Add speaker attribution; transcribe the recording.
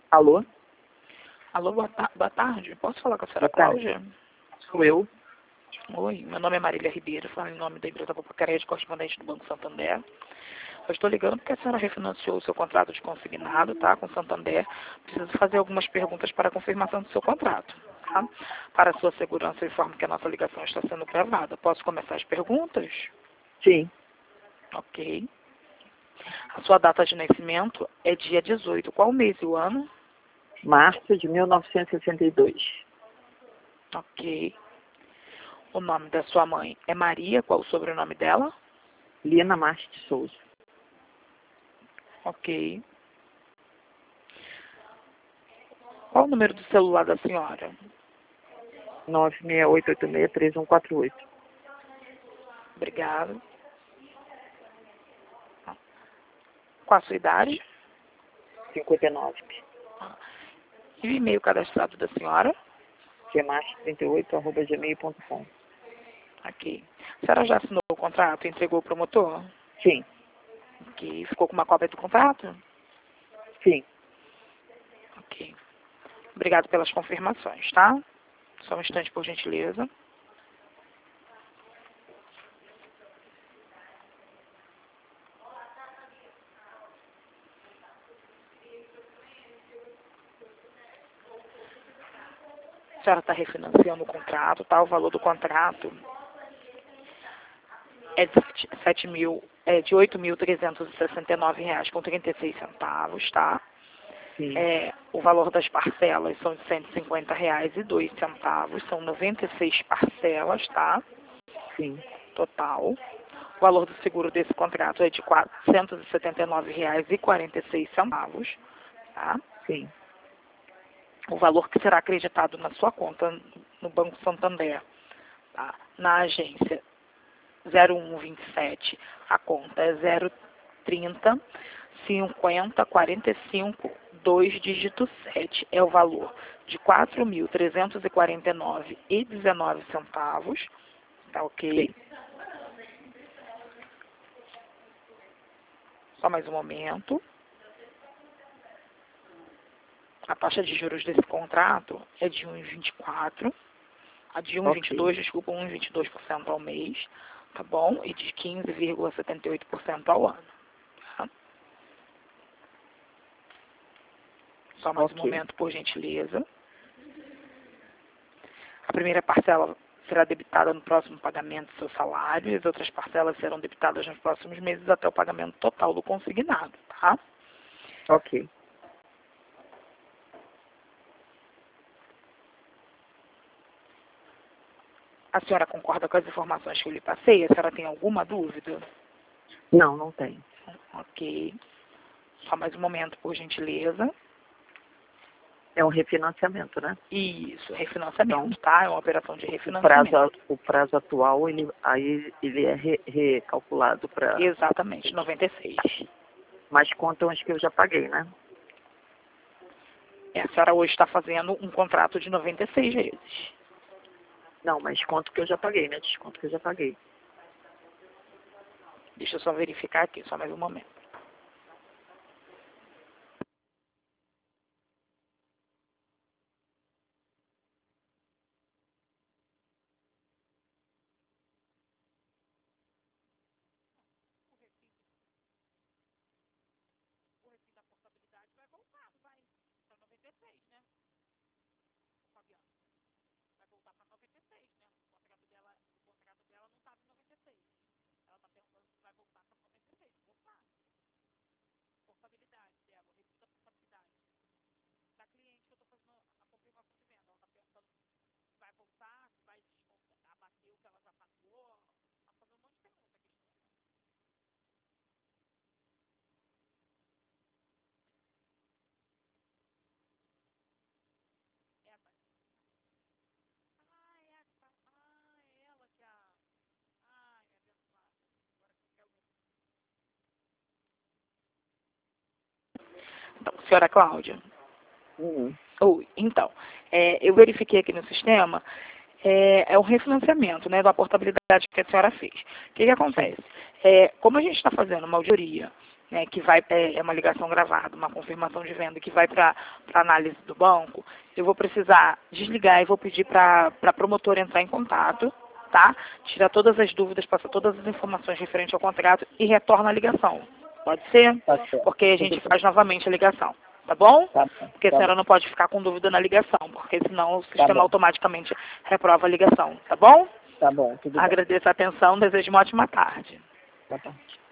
Speaker 1: Alô?
Speaker 2: Alô, boa tarde. Posso falar com a senhora
Speaker 1: Boa tarde.
Speaker 2: Cláudia?
Speaker 1: Sou eu.
Speaker 2: Oi, meu nome é Marília Ribeiro, falo em nome da empresa Popocrédito, correspondente do Banco Santander. Eu estou ligando porque a senhora refinanciou o seu contrato de consignado, tá, com o Santander. Preciso fazer algumas perguntas para a confirmação do seu contrato, tá? Para a sua segurança, eu informo que a nossa ligação está sendo gravada. Posso começar as perguntas?
Speaker 1: Sim.
Speaker 2: Ok. A sua data de nascimento é dia 18. Qual o mês e o ano?
Speaker 1: Março de 1962.
Speaker 2: Ok. O nome da sua mãe é Maria. Qual o sobrenome dela?
Speaker 1: Lina Marte de Souza.
Speaker 2: Ok. Qual o número do celular da senhora?
Speaker 1: 968863148.
Speaker 2: Obrigado. Qual a sua idade?
Speaker 1: 59.
Speaker 2: E o e-mail cadastrado da senhora?
Speaker 1: Cmarte38@gmail.com.
Speaker 2: Ok. A senhora já assinou o contrato e entregou o promotor?
Speaker 1: Sim.
Speaker 2: Ok. Ficou com uma cópia do contrato?
Speaker 1: Sim.
Speaker 2: Ok. Obrigado pelas confirmações, tá? Só um instante, por gentileza. A senhora está refinanciando o contrato, tá? O valor do contrato é de de R$ 8.369,36, tá?
Speaker 1: Sim.
Speaker 2: O valor das parcelas são de R$ 150,02, são 96 parcelas, tá?
Speaker 1: Sim.
Speaker 2: Total. O valor do seguro desse contrato é de R$ 479,46, tá?
Speaker 1: Sim.
Speaker 2: O valor que será acreditado na sua conta no Banco Santander, tá? Na agência 0127, a conta é 030 50 45 2 dígito 7. É o valor de R$ 4.349,19, tá ok?
Speaker 1: Sim.
Speaker 2: Só mais um momento. A taxa de juros desse contrato é de 1,24, a de 1,22, desculpa, 1,22% ao mês, tá bom? E de 15,78% ao ano, tá? Só mais um momento, por gentileza. A primeira parcela será debitada no próximo pagamento do seu salário e as outras parcelas serão debitadas nos próximos meses até o pagamento total do consignado, tá?
Speaker 1: Ok.
Speaker 2: A senhora concorda com as informações que eu lhe passei? A senhora tem alguma dúvida?
Speaker 1: Não, não tem.
Speaker 2: Ok. Só mais um momento, por gentileza.
Speaker 1: É um refinanciamento, né?
Speaker 2: Isso, refinanciamento,
Speaker 1: Então,
Speaker 2: tá? É uma operação de refinanciamento.
Speaker 1: o prazo atual, ele é recalculado para...
Speaker 2: Exatamente, 96.
Speaker 1: Mas contam as que eu já paguei, né?
Speaker 2: A senhora hoje está fazendo um contrato de 96 vezes.
Speaker 1: Não, mas conto que eu já paguei, né? Desconto que eu já paguei.
Speaker 2: Deixa eu só verificar aqui, só mais um momento. Então, senhora Cláudia. Então, eu verifiquei aqui no sistema, o refinanciamento, né, da portabilidade que a senhora fez. O que acontece? Como a gente está fazendo uma auditoria né, que vai, é uma ligação gravada, uma confirmação de venda que vai para análise do banco, eu vou precisar desligar e vou pedir para a promotora entrar em contato, tá? Tirar todas as dúvidas, passar todas as informações referentes ao contrato e retorna a ligação. Pode ser?
Speaker 1: Tá certo.
Speaker 2: Porque a gente faz novamente a ligação. Tá bom?
Speaker 1: Tá bom.
Speaker 2: Porque a senhora não pode ficar com dúvida na ligação, porque senão o sistema automaticamente reprova a ligação. Tá bom?
Speaker 1: Tá bom, tudo bem.
Speaker 2: Agradeço a atenção, desejo uma ótima tarde.
Speaker 1: Boa tarde.